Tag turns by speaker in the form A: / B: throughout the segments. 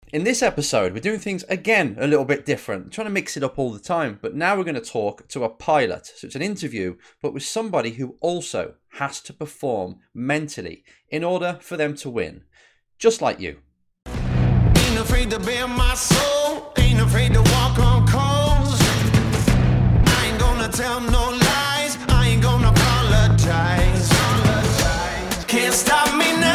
A: In this episode, we're doing things again a little bit different, trying to mix it up all the time. But now we're going to talk to a pilot. So it's an interview, but with somebody who also has to perform mentally in order for them to win, just like you.
B: Ain't afraid to bare my soul, ain't afraid to walk on coals. I ain't gonna tell no lies, I ain't gonna apologize. Can't stop me now.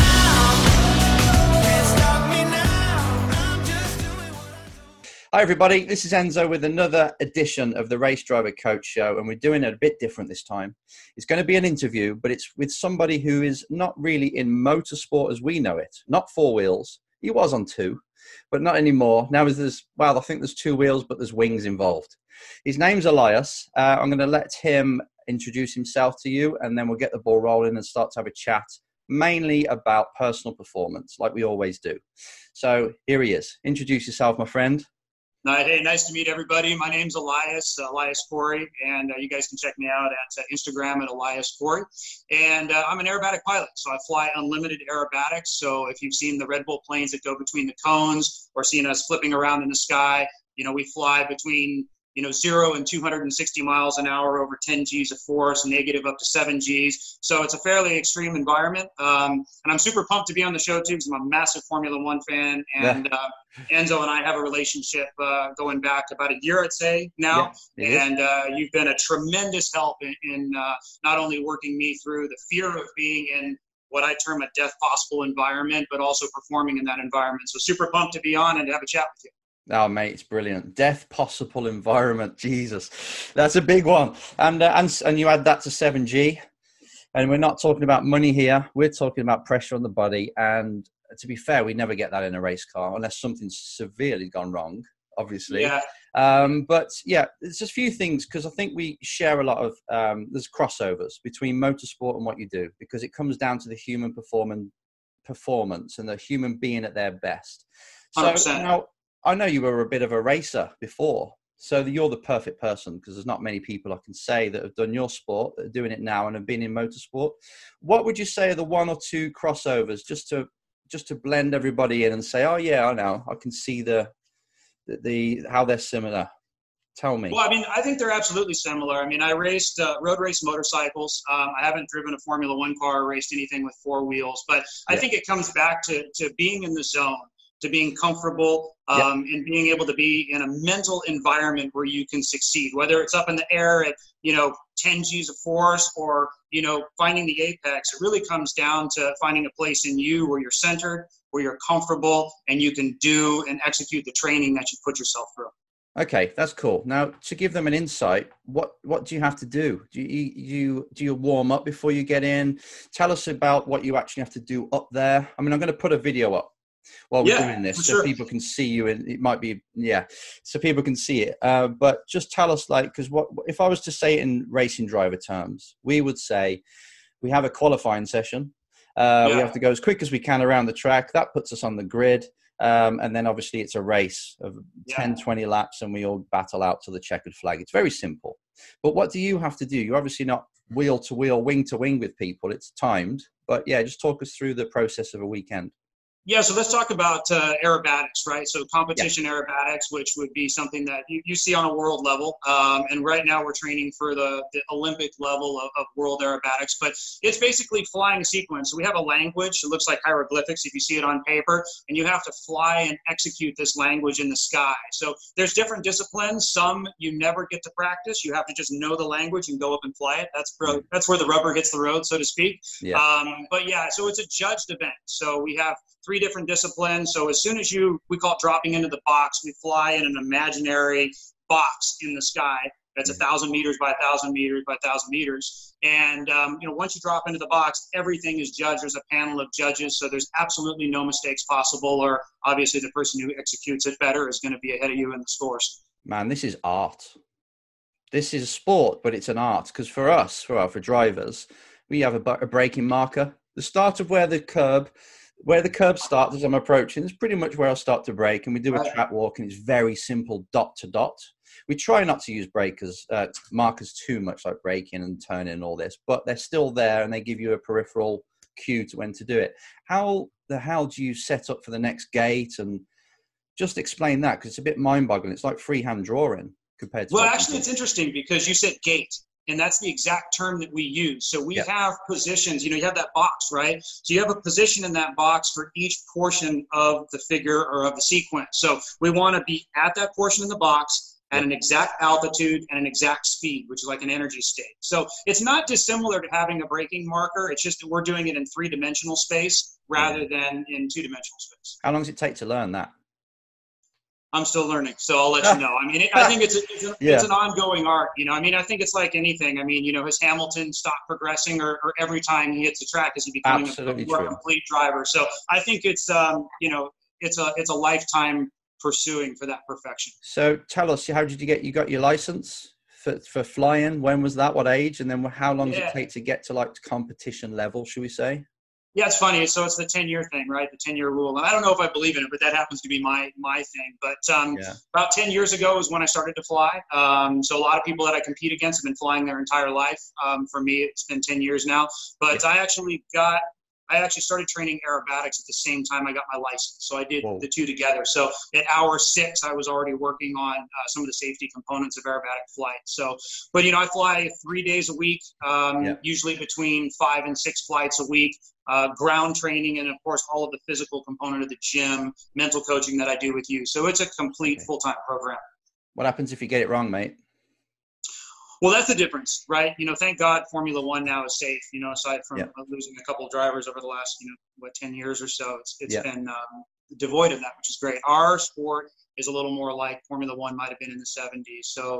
A: Hi everybody, this is Enzo with another edition of the Race Driver Coach Show, and we're doing it a bit different this time. It's going to be an interview, but it's with somebody who is not really in motorsport as we know it. Not four wheels. He was on two, but not anymore. Now there's, well, I think there's two wheels, but there's wings involved. His name's Elias. I'm going to let him introduce himself to you, and then we'll get the ball rolling and start to have a chat, mainly about personal performance, like we always do. So here he is. Introduce yourself, my friend.
C: Hey, nice to meet everybody. My name's Elias Corey, and you guys can check me out at Instagram at Elias Corey. And I'm an aerobatic pilot, so I fly unlimited aerobatics. So if you've seen the Red Bull planes that go between the cones or seen us flipping around in the sky, we fly between 0 and 260 miles an hour over 10 Gs of force, negative up to 7 Gs. So it's a fairly extreme environment. And I'm super pumped to be on the show, too, because I'm a massive Formula One fan. And Enzo and I have a relationship going back about a year, I'd say, now. Yeah, and you've been a tremendous help in not only working me through the fear of being in what I term a death possible environment, but also performing in that environment. So super pumped to be on and to have a chat with you.
A: Oh, mate, it's brilliant. Death possible environment. Jesus, that's a big one. And you add that to 7G. And we're not talking about money here. We're talking about pressure on the body. And to be fair, we never get that in a race car unless something's severely gone wrong, obviously.
C: Yeah.
A: But yeah, there's just a few things because I think we share a lot of, there's crossovers between motorsport and what you do because it comes down to the human performance and the human being at their best. So
C: 100%.
A: Now, I know you were a bit of a racer before, so you're the perfect person because there's not many people I can say that have done your sport that are doing it now and have been in motorsport. What would you say are the one or two crossovers just to blend everybody in and say, oh yeah, I know, I can see the how they're similar. Tell me.
C: Well, I think they're absolutely similar. I raced road race motorcycles. I haven't driven a Formula One car or raced anything with four wheels, but I think it comes back to being in the zone, to being comfortable and being able to be in a mental environment where you can succeed, whether it's up in the air at, 10 Gs of force or, finding the apex. It really comes down to finding a place in you where you're centered, where you're comfortable, and you can do and execute the training that you put yourself through.
A: Okay, that's cool. Now, to give them an insight, what do you have to do? Do you warm up before you get in? Tell us about what you actually have to do up there. I'm going to put a video up while we're doing this so people can see you, and it might be so people can see it, but just tell us, because what if I was to say it in racing driver terms, we would say we have a qualifying session, we have to go as quick as we can around the track, that puts us on the grid, and then obviously it's a race of 10-20 laps and we all battle out to the checkered flag. It's very simple, but what do you have to do? You're obviously not wheel to wheel, wing to wing with people, it's timed, but just talk us through the process of a weekend.
C: Yeah, so let's talk about aerobatics, right? So competition aerobatics, which would be something that you see on a world level. And right now we're training for the Olympic level of world aerobatics. But it's basically flying a sequence. So we have a language. It looks like hieroglyphics if you see it on paper. And you have to fly and execute this language in the sky. So there's different disciplines. Some you never get to practice. You have to just know the language and go up and fly it. That's where the rubber hits the road, so to speak. Yeah. So it's a judged event. So we have 3 different disciplines. So as soon as we call it dropping into the box, we fly in an imaginary box in the sky that's 1,000 meters by 1,000 meters by 1,000 meters. And, once you drop into the box, everything is judged. There's a panel of judges. So there's absolutely no mistakes possible, or obviously the person who executes it better is going to be ahead of you in the scores.
A: Man, this is art. This is a sport, but it's an art. Because for us, for drivers, we have a braking marker. The start of where the curb starts as I'm approaching is pretty much where I'll start to brake, and we do a track walk, and it's very simple dot to dot. We try not to use markers too much, like braking and turning and all this, but they're still there and they give you a peripheral cue to when to do it. How the hell do you set up for the next gate? And Just explain that, because it's a bit mind-boggling. It's like freehand drawing compared to.
C: Well, actually, it's interesting because you said gait, and that's the exact term that we use. So we have positions, you have that box, right? So you have a position in that box for each portion of the figure or of the sequence. So we want to be at that portion in the box at an exact altitude and an exact speed, which is like an energy state. So it's not dissimilar to having a braking marker. It's just that we're doing it in 3-dimensional space rather than in 2-dimensional space.
A: How long does it take to learn that?
C: I'm still learning, so I'll let you know. I mean, I think it's an ongoing art. I mean, I think it's like anything. I mean, has Hamilton stopped progressing, or every time he hits the track is he becoming a more complete driver? So I think it's it's a lifetime pursuing for that perfection.
A: So tell us, how did you got your license for flying? When was that? What age? And then how long does it take to get to like competition level? Should we say?
C: Yeah, it's funny. So it's the 10-year thing, right? The 10-year rule. And I don't know if I believe in it, but that happens to be my thing. But about 10 years ago is when I started to fly. So a lot of people that I compete against have been flying their entire life. For me, it's been 10 years now. But I actually started training aerobatics at the same time I got my license. So I did the two together. So at hour 6, I was already working on some of the safety components of aerobatic flight. So, but I fly 3 days a week, usually between 5 and 6 flights a week. Ground training, and of course all of the physical component of the gym, mental coaching that I do with you. So it's a complete full-time program.
A: What happens if you get it wrong, mate?
C: Well, that's the difference, right? Thank God Formula One now is safe, aside from losing a couple of drivers over the last, 10 years or so. It's been devoid of that, which is great. Our sport is a little more like Formula One might have been in the 70s. So,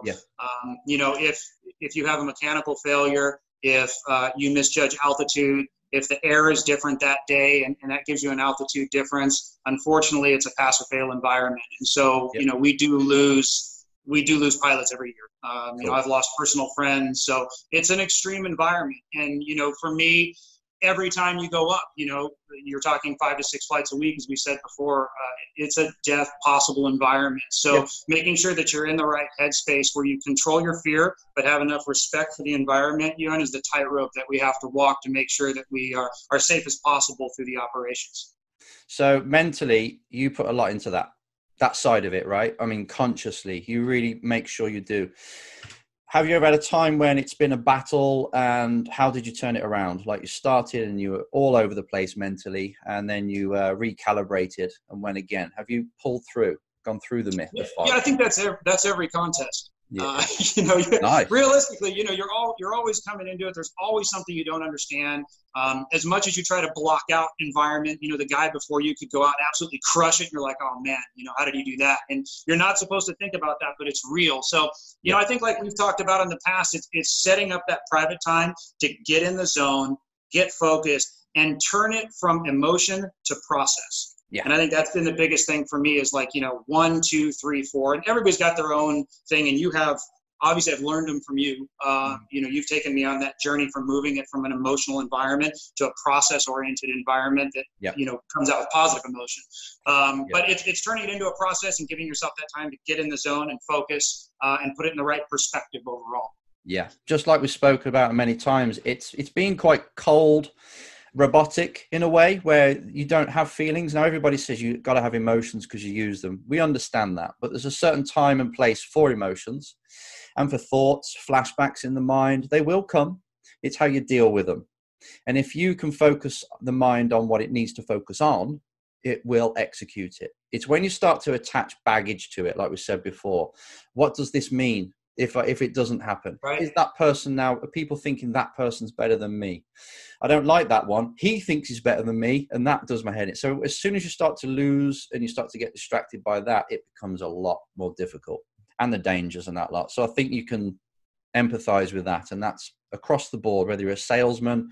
C: if you have a mechanical failure, if you misjudge altitude, if the air is different that day and that gives you an altitude difference, unfortunately, it's a pass or fail environment. And so, we do lose pilots every year. I've lost personal friends. So it's an extreme environment. And, for me, every time you go up, you're talking 5 to 6 flights a week, as we said before, it's a death possible environment. So making sure that you're in the right headspace where you control your fear, but have enough respect for the environment, is the tightrope that we have to walk to make sure that we are safe as possible through the operations.
A: So mentally, you put a lot into that side of it, right? I mean, consciously, you really make sure you do. Have you ever had a time when it's been a battle, and how did you turn it around? Like you started and you were all over the place mentally, and then you recalibrated and went again. Have you pulled through, gone through the myth?
C: Yeah, I think that's every contest.
A: Yeah.
C: Nice. Realistically, you're always coming into it. There's always something you don't understand. As much as you try to block out environment, the guy before you could go out and absolutely crush it. And you're like, oh man, how did he do that? And you're not supposed to think about that, but it's real. So, I think like we've talked about in the past, it's setting up that private time to get in the zone, get focused, and turn it from emotion to process. Yeah. And I think that's been the biggest thing for me is like, 1, 2, 3, 4, and everybody's got their own thing. And obviously I've learned them from you. You've taken me on that journey from moving it from an emotional environment to a process oriented environment that, comes out with positive emotion. But it's turning it into a process and giving yourself that time to get in the zone and focus and put it in the right perspective overall. Yeah.
A: Just like we spoke about many times, it's being quite cold, robotic in a way where you don't have feelings. Now everybody says you got to have emotions because you use them. We understand that, but there's a certain time and place for emotions and for thoughts, flashbacks in the mind. They will come. It's how you deal with them. And if you can focus the mind on what it needs to focus on, it will execute it. It's when you start to attach baggage to it, like we said before. What does this mean? If it doesn't happen, right? Is that person now, are people thinking that person's better than me? I don't like that one. He thinks he's better than me, and that does my head in. So as soon as you start to lose and you start to get distracted by that, it becomes a lot more difficult, and the dangers and that lot. So I think you can empathize with that, and that's across the board, whether you're a salesman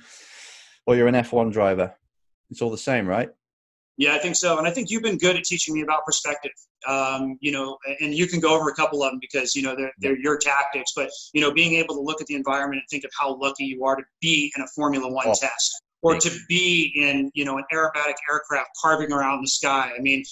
A: or you're an F1 driver. It's all the same, right?
C: Yeah, I think so. And I think you've been good at teaching me about perspective, and you can go over a couple of them because, they're your tactics, but, being able to look at the environment and think of how lucky you are to be in a Formula One test or to be in, an aerobatic aircraft carving around the sky. I mean,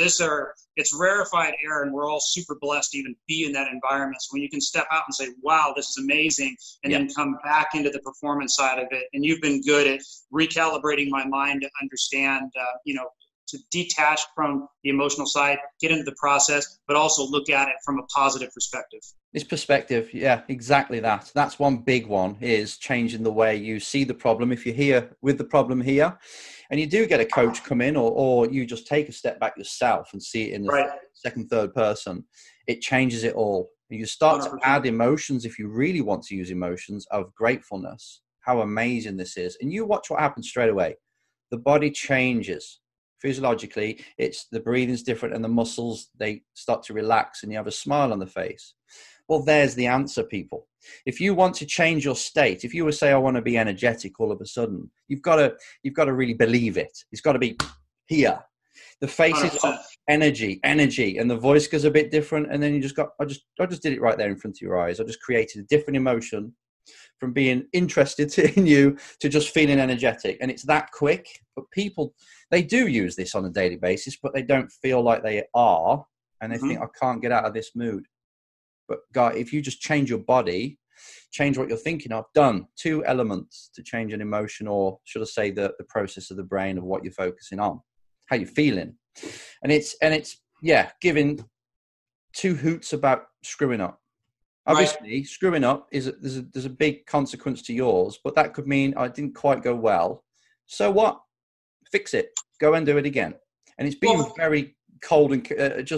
C: it's rarefied air and we're all super blessed to even be in that environment. So when you can step out and say, wow, this is amazing, and then come back into the performance side of it. And you've been good at recalibrating my mind to understand, to detach from the emotional side, get into the process, but also look at it from a positive perspective.
A: It's perspective. Yeah, exactly that. That's one big one, is changing the way you see the problem. If you're here with the problem here and you do get a coach come in, or you just take a step back yourself and see it in the second, third person, it changes it all. You start 100%. To add emotions, if you really want to use emotions, of gratefulness, how amazing this is. And you watch what happens straight away. The body changes. Physiologically, it's the breathing's different and the muscles, they start to relax and you have a smile on the face. Well, there's the answer, people. If you want to change your state, if you were say, I want to be energetic all of a sudden, you've got to really believe it. It's got to be here. The face is energy, and the voice goes a bit different. And then you just got, I just did it right there in front of your eyes. I just created a different emotion from being interested in you to just feeling energetic. And it's that quick. But people, they do use this on a daily basis, but they don't feel like they are. And they think, I can't get out of this mood. But guy, if you just change your body, change what you're thinking of, done. 2 elements to change an emotion, or should I say the process of the brain of what you're focusing on, how you're feeling. And it's giving 2 hoots about screwing up. Obviously, screwing up there's a big consequence to yours, but that could mean I didn't quite go well. So what? Fix it. Go and do it again. And it's been very cold and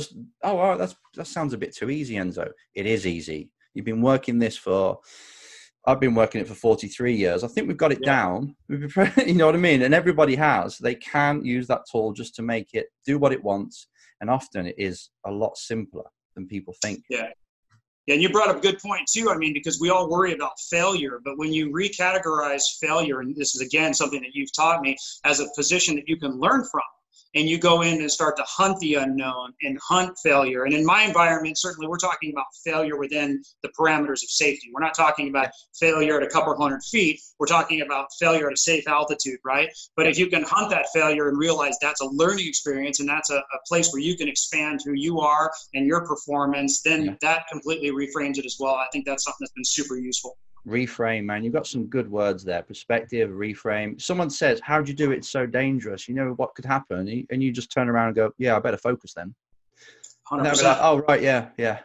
A: that sounds a bit too easy, Enzo. It is easy. You've been working this I've been working it for 43 years. I think we've got it down. You know what I mean? And everybody has. They can use that tool just to make it do what it wants. And often it is a lot simpler than people think.
C: Yeah. Yeah, and you brought up a good point too. I mean, because we all worry about failure, but when you recategorize failure, and this is again something that you've taught me, as a position that you can learn from, and you go in and start to hunt the unknown and hunt failure. And in my environment, certainly we're talking about failure within the parameters of safety. We're not talking about failure at a couple hundred feet. We're talking about failure at a safe altitude, right? But if you can hunt that failure and realize that's a learning experience, and that's a place where you can expand who you are and your performance, then that completely reframes it as well. I think that's something that's been super useful.
A: Reframe, man. You've got some good words there. Perspective, reframe. Someone says, how'd you do it? It's so dangerous. You know what could happen? And you just turn around and go, yeah, I better focus then.
C: 100%.
A: Like, oh, right. Yeah.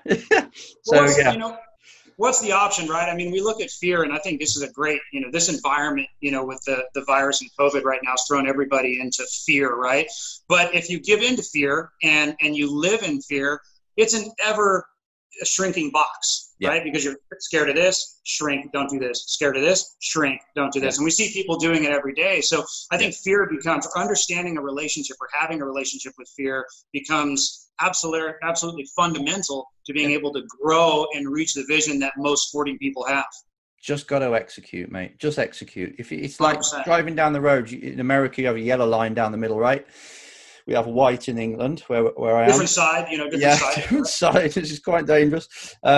A: So,
C: what's the option, right? I mean, we look at fear, and I think this is a great, this environment, with the virus and COVID right now has thrown everybody into fear, right? But if you give in to fear and you live in fear, it's an ever shrinking box, right? Because you're scared of this, shrink, don't do this. Scared of this, shrink, don't do this. And we see people doing it every day. So I think fear becomes, understanding a relationship or having a relationship with fear becomes absolutely fundamental to being able to grow and reach the vision that most sporting people have.
A: Just got to execute, mate. Just execute. If it's like 100%. Driving down the road in America, you have a yellow line down the middle, right? We have white in England, where I am.
C: Different side,
A: different side. This is quite dangerous.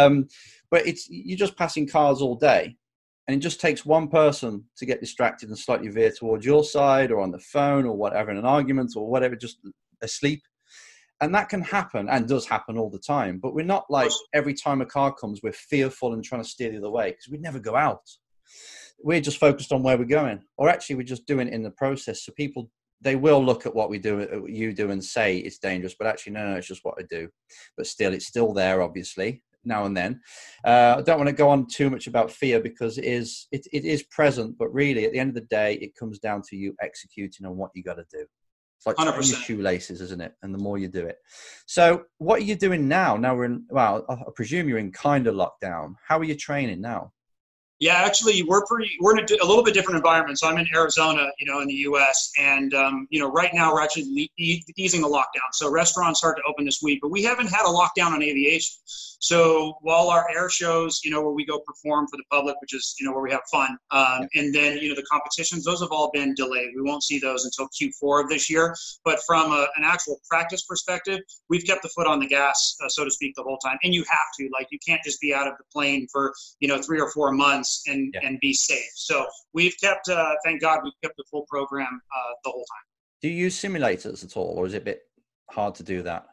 A: But you're just passing cars all day, and it just takes one person to get distracted and slightly veer towards your side, or on the phone, or whatever, in an argument, or whatever, just asleep. And that can happen, and does happen all the time. But we're not like every time a car comes, we're fearful and trying to steer the other way, because we never go out. We're just focused on where we're going, or actually we're just doing it in the process. So people, they will look at what we do, what you do, and say it's dangerous, but actually, no, it's just what I do. But still, it's still there, obviously, now and then. I don't want to go on too much about fear, because it is present, but really, at the end of the day, it comes down to you executing on what you got to do. It's like tying your shoelaces, isn't it? And the more you do it. So what are you doing now? Now I presume you're in kind of lockdown. How are you training now?
C: Yeah, actually, we're in a little bit different environment. So I'm in Arizona, in the U.S. And, right now we're actually easing the lockdown. So restaurants start to open this week, but we haven't had a lockdown on aviation. So while our air shows, where we go perform for the public, which is, where we have fun, and then, the competitions, those have all been delayed. We won't see those until Q4 of this year. But from an actual practice perspective, we've kept the foot on the gas, so to speak, the whole time. And you have to, you can't just be out of the plane for, 3 or 4 months and be safe. So we've kept, thank God, we've kept the full program the whole time.
A: Do you use simulators at all, or is it a bit hard to do that?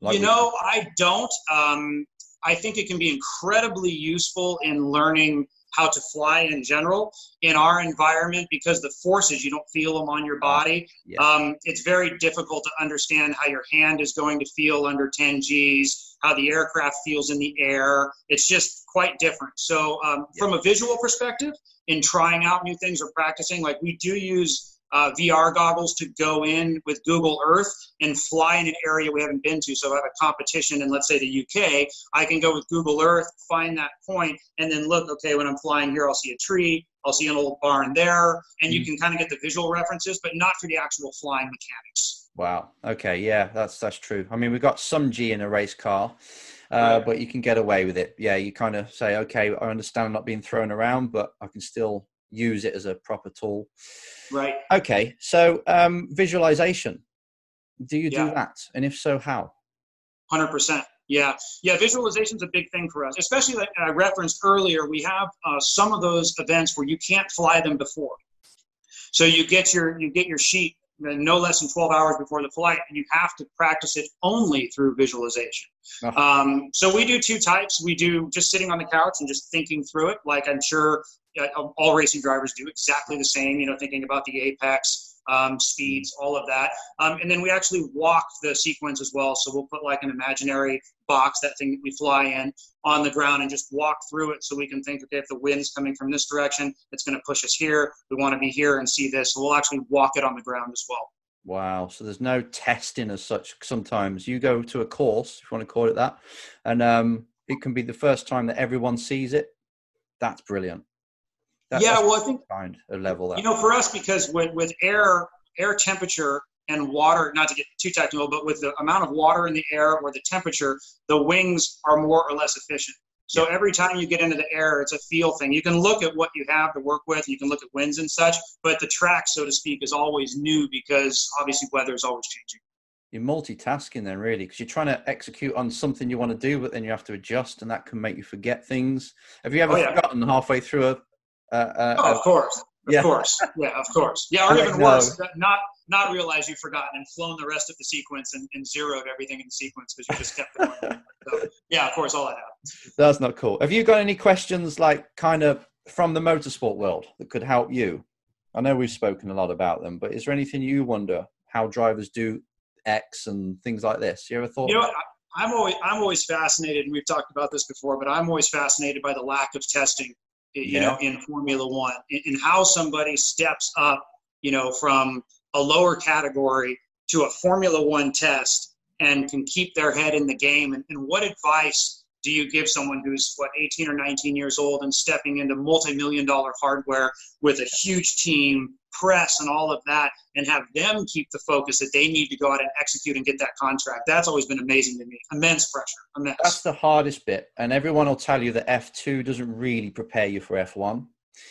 C: I don't. I think it can be incredibly useful in learning how to fly in general in our environment, because the forces, you don't feel them on your body. It's very difficult to understand how your hand is going to feel under 10 Gs, how the aircraft feels in the air. It's just quite different. So from a visual perspective, in trying out new things or practicing, like we do use VR goggles to go in with Google Earth and fly in an area we haven't been to. So if I have a competition in, let's say, the UK, I can go with Google Earth, find that point, and then look, okay, when I'm flying here, I'll see a tree, I'll see an old barn there, and you can kind of get the visual references, but not for the actual flying mechanics.
A: Wow. Okay. Yeah, that's true. I mean, we've got some G in a race car, but you can get away with it. Yeah, you kind of say, okay, I understand I'm not being thrown around, but I can still use it as a proper tool.
C: Right.
A: Okay. So visualization, do you do that? And if so, how?
C: 100%. Yeah. Visualization is a big thing for us, especially like I referenced earlier. We have some of those events where you can't fly them before. So you get your sheet no less than 12 hours before the flight, and you have to practice it only through visualization. So we do two types. We do just sitting on the couch and just thinking through it, like I'm sure all racing drivers do, exactly the same, thinking about the apex, speeds, all of that. And then we actually walk the sequence as well. So we'll put like an imaginary box, that thing that we fly in, on the ground and just walk through it so we can think, okay, if the wind's coming from this direction, it's going to push us here. We want to be here and see this. So we'll actually walk it on the ground as well.
A: Wow. So there's no testing as such. Sometimes you go to a course, if you want to call it that, and it can be the first time that everyone sees it. That's brilliant. That's
C: I think
A: kind of level that.
C: For us, because with air temperature and water, not to get too technical, but with the amount of water in the air or the temperature, the wings are more or less efficient. So every time you get into the air, it's a feel thing. You can look at what you have to work with. You can look at winds and such, but the track, so to speak, is always new because obviously weather is always changing.
A: You're multitasking then, really, because you're trying to execute on something you want to do, but then you have to adjust, and that can make you forget things. Have you ever forgotten halfway through a
C: of course. Of course. Yeah, of course. Yeah, or even worse, not realize you've forgotten and flown the rest of the sequence and zeroed everything in the sequence because you just kept going. So, yeah, of course, all that happens.
A: That's not cool. Have you got any questions, like kind of from the motorsport world, that could help you? I know we've spoken a lot about them, but is there anything you wonder how drivers do X and things like this? You ever thought?
C: I'm always fascinated, and we've talked about this before, but I'm always fascinated by the lack of testing. In Formula One, and how somebody steps up, from a lower category to a Formula One test and can keep their head in the game. And what advice do you give someone who's 18 or 19 years old and stepping into multi-million-dollar hardware with a huge team, press and all of that, and have them keep the focus that they need to go out and execute and get that contract? That's always been amazing to me. Immense pressure.
A: That's the hardest bit. And everyone will tell you that F2 doesn't really prepare you for F1.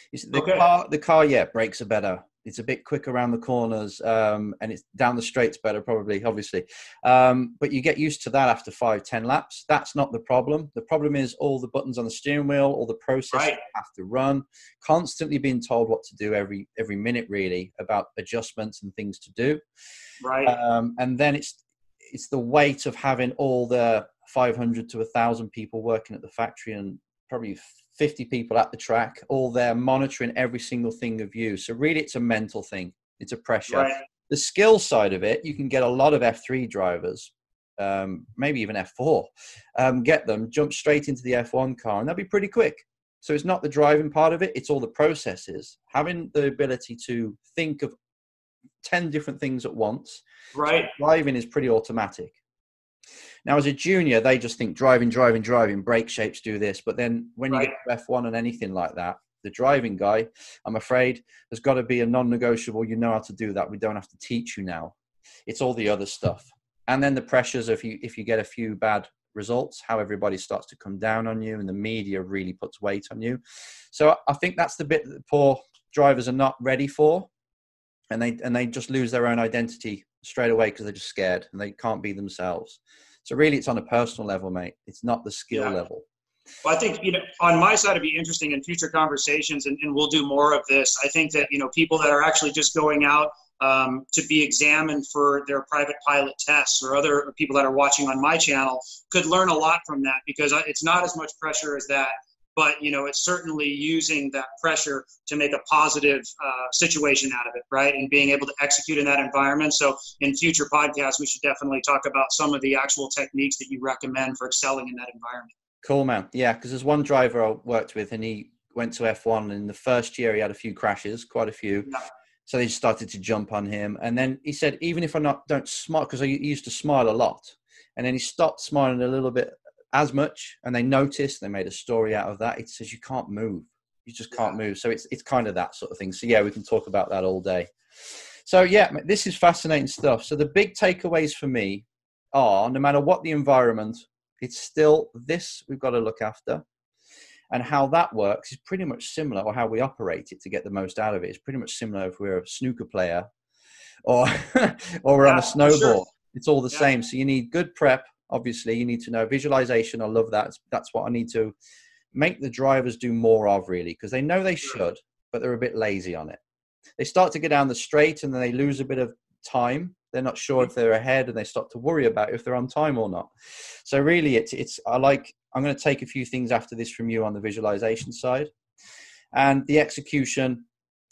A: The car, brakes are better. It's a bit quicker around the corners, and it's down the straights better, probably, obviously. But you get used to that after 5-10 laps. That's not the problem. The problem is all the buttons on the steering wheel, all the processes you have to run, constantly being told what to do every minute, really, about adjustments and things to do.
C: Right.
A: And then it's the weight of having all the 500 to 1,000 people working at the factory and probably 50 people at the track, all there monitoring every single thing of you. So really, it's a mental thing. It's a pressure.
C: Right.
A: The skill side of it, you can get a lot of F3 drivers, maybe even F4, get them, jump straight into the F1 car, and they'll be pretty quick. So it's not the driving part of it. It's all the processes. Having the ability to think of 10 different things at once.
C: Right.
A: So driving is pretty automatic. Now, as a junior, they just think driving, brake shapes do this. But then when you get to F1 and anything like that, the driving guy, I'm afraid, has got to be a non-negotiable. You know how to do that. We don't have to teach you now. It's all the other stuff. And then the pressures of if you get a few bad results, how everybody starts to come down on you, and the media really puts weight on you. So I think that's the bit that poor drivers are not ready for. And they just lose their own identity straight away because they're just scared and they can't be themselves. So really, it's on a personal level, mate. It's not the skill level.
C: Well, I think, on my side, it'd be interesting in future conversations, and we'll do more of this. I think that, people that are actually just going out to be examined for their private pilot tests, or other people that are watching on my channel, could learn a lot from that, because it's not as much pressure as that. but it's certainly using that pressure to make a positive situation out of it, right? And being able to execute in that environment. So in future podcasts, we should definitely talk about some of the actual techniques that you recommend for excelling in that environment.
A: Cool, man. Yeah, because there's one driver I worked with, and he went to F1, and in the first year he had a few crashes, quite a few. Yeah. So they started to jump on him. And then he said, even if I don't smile, because I used to smile a lot, and then he stopped smiling a little bit as much, and they noticed, they made a story out of that. It says, you can't move. You just can't move. So it's kind of that sort of thing. So yeah, we can talk about that all day. So yeah, this is fascinating stuff. So the big takeaways for me are, no matter what the environment, it's still this we've got to look after. And how that works is pretty much similar, or how we operate it to get the most out of it is pretty much similar if we're a snooker player or we're on a snowboard. Sure. It's all the same. So you need good prep. Obviously, you need to know visualization. I love that. That's what I need to make the drivers do more of, really, because they know they should, but they're a bit lazy on it. They start to go down the straight and then they lose a bit of time. They're not sure if they're ahead, and they start to worry about if they're on time or not. So really, I'm going to take a few things after this from you on the visualization side, and the execution,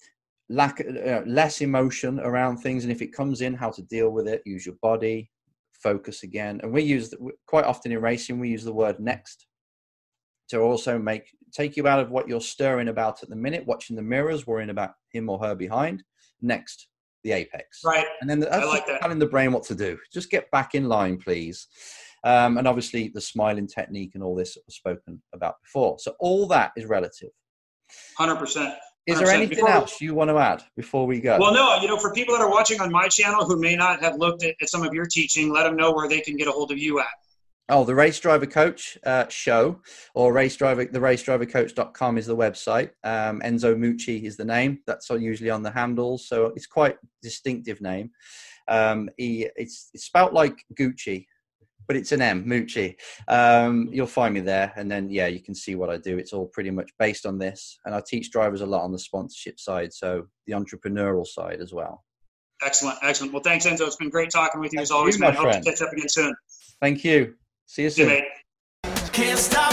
A: less emotion around things. And if it comes in, how to deal with it, use your body, focus again. And we use quite often in racing, we use the word next to also take you out of what you're stirring about at the minute, watching the mirrors, worrying about him or her behind. Next, the apex. Right. And then telling the brain what to do. Just get back in line, please. And obviously the smiling technique and all this was spoken about before. So all that is relative.
C: 100%.
A: Is there anything else you want to add before we go?
C: Well, no, for people that are watching on my channel who may not have looked at some of your teaching, let them know where they can get a hold of you at.
A: Oh, the Race Driver Coach show, or theraceDriverCoach.com is the website. Enzo Mucci is the name. That's usually on the handles. So it's quite a distinctive name. It's spelt like Gucci, but it's an M, Mucci. You'll find me there. And then, yeah, you can see what I do. It's all pretty much based on this. And I teach drivers a lot on the sponsorship side, so the entrepreneurial side as well.
C: Excellent. Excellent. Well, thanks, Enzo. It's been great talking with you as always, man. I hope to catch up again soon.
A: Thank you. See you soon.
C: Can't stop.